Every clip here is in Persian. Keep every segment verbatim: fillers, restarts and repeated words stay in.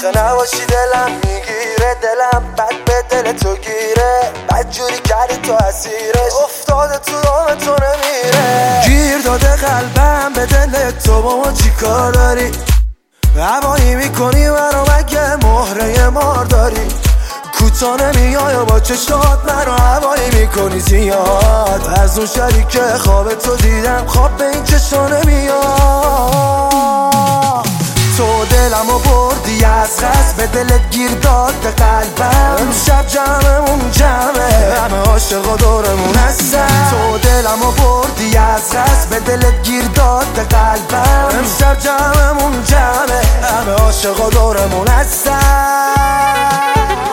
خسته نباشی دلم میگیره، دلم بد به دل تو گیره، بد جوری کردی تو اسیرش، افتاده تو دام تو نمیره. گیر داده قلبم به دل تو، با ما چی کار داری؟ هوایی میکنی منو مگه مهره مار داری؟ کوتا نمیای و با چشات منو هوایی میکنی زیاد. از اون شبی که خواب تو دیدم خواب به این چشا نمیاد. تو دلمو بردی از قصد، به دلت گیر داد به قلبم. امشب جمعمون جمعه، همه عاشقا دورمون هستن. تو دلمو بردی از قصد، به دلت گیر داد به قلبم. امشب جمعمون جمعه، همه عاشقا دورمون هستن.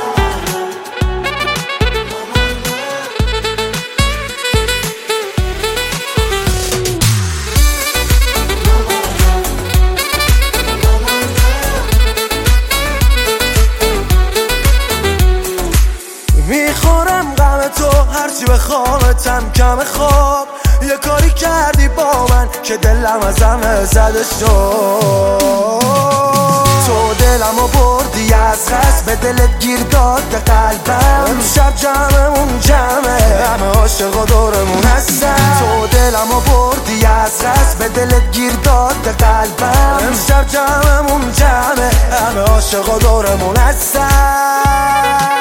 میخورم غم تو هرچی بخوامتم کم خواب. یه کاری کردی با من که دلم از همه زده شد. تو دلمو بردی از قصد، به دلت گیر داد به قلبم. امشب جمعمون جمعه، همه عاشقا دورمون هستن. تو دلمو بردی از قصد، به دلت گیر داد به قلبم. امشب جمعمون جمعه، همه عاشقا دورمون هستن.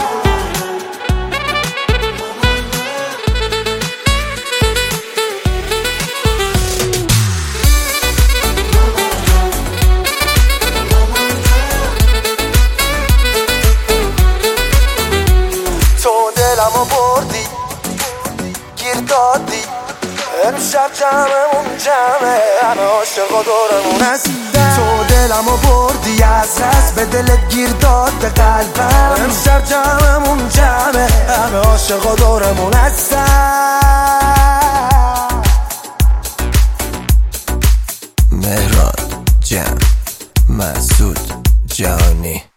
دلمو بردی گیر دادی، امشب جمعمون جمعه، همه عاشقا دورمون هستن. تو دلمو بردی از قصد، به دلت گیر داد به قلبم. امشب جمعمون جمعه، همه عاشقا دورمون هستن. مهران جمع مسعود جهانی.